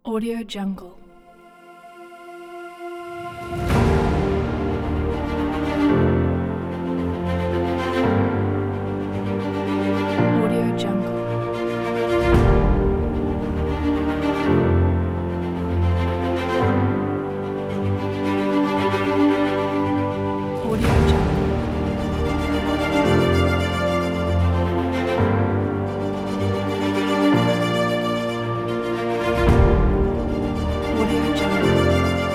Audio Jungle. Audio Jungle. Audio Jungle. Audio Jungle.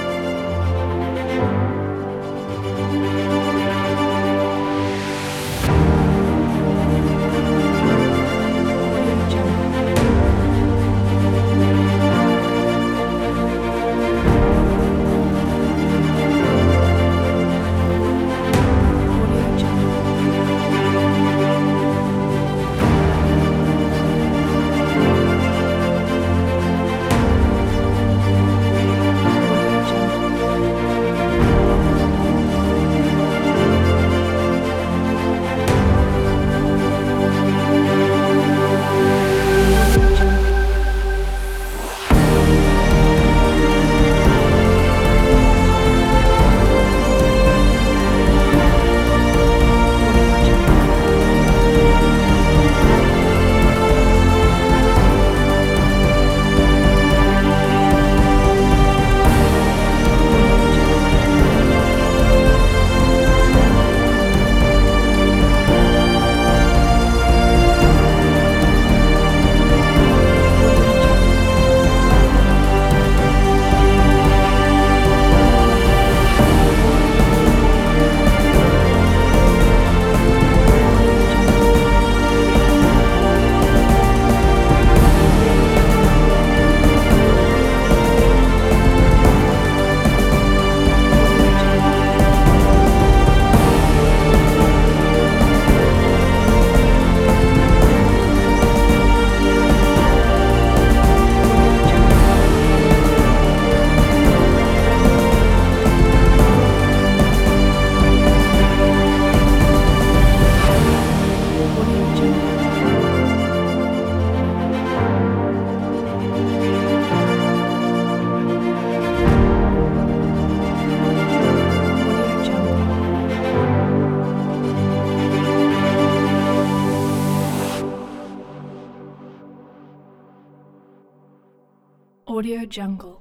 Audio Jungle. Audio Jungle. Audio Jungle. Audio Jungle. Audio Jungle. Audio Jungle. Audio Jungle. Audio Jungle. Audio Jungle. Audio Jungle. Audio Jungle. Audio Jungle. Audio Jungle.